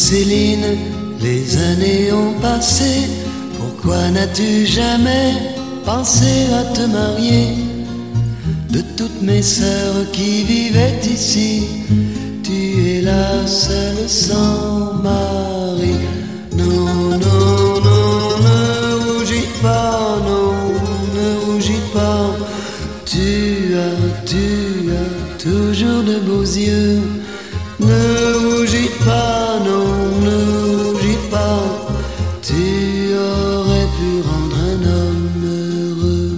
Céline, les années ont passé, pourquoi n'as-tu jamais pensé à te marier? De toutes mes sœurs qui vivaient ici, tu es la seule sans mari. Non, non, non, ne rougis pas, non, ne rougis pas. Tu as toujours de beaux yeux. Ne rougis pas, non, ne rougis pas. Tu aurais pu rendre un homme heureux.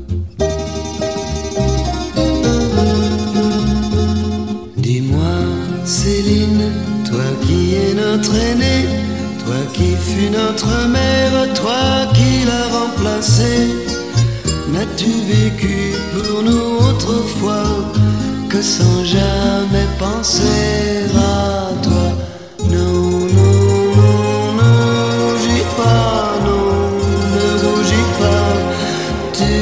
Dis-moi, Céline, toi qui es notre aînée, toi qui fus notre mère, toi qui l'as remplacée, n'as-tu vécu pour nous autrefois que sans jamais penser à toi? Non, non, non, ne rougis pas, non, ne rougis pas. Tu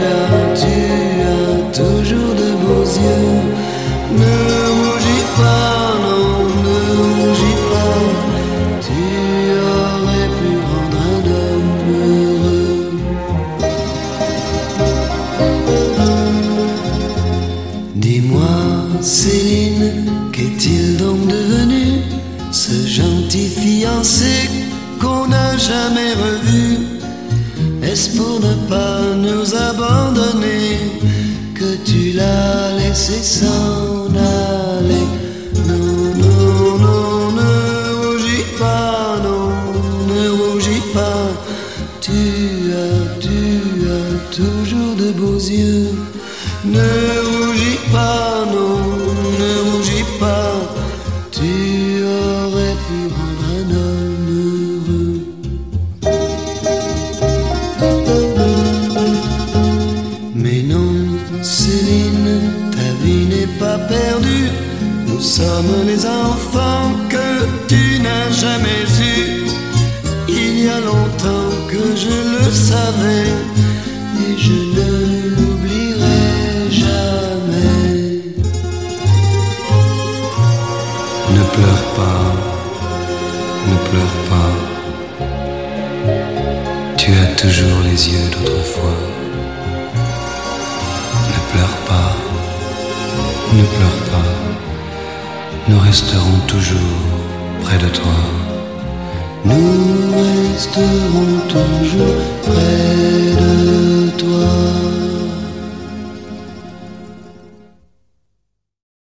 as toujours de beaux yeux. Ne rougis pas, non, ne rougis pas. Tu aurais pu rendre un homme heureux. Dis-moi, Céline, qu'est-il donc devenu, ce gentil fiancé qu'on n'a jamais revu? Est-ce pour ne pas nous abandonner que tu l'as laissé s'en aller? Non, non, non, ne rougis pas, non, ne rougis pas. Tu as toujours de beaux yeux. Ne rougis pas, non, ne rougis pas. Tu aurais pu rendre un homme heureux. Mais non, Céline, ta vie n'est pas perdue. Nous sommes les enfants que tu n'as jamais eus. Il y a longtemps que je le savais et je ne l'oublierai jamais. Ne pleure pas, ne pleure pas. Tu as toujours les yeux d'autrefois. Ne pleure pas, ne pleure pas. Nous resterons toujours près de toi. Nous resterons toujours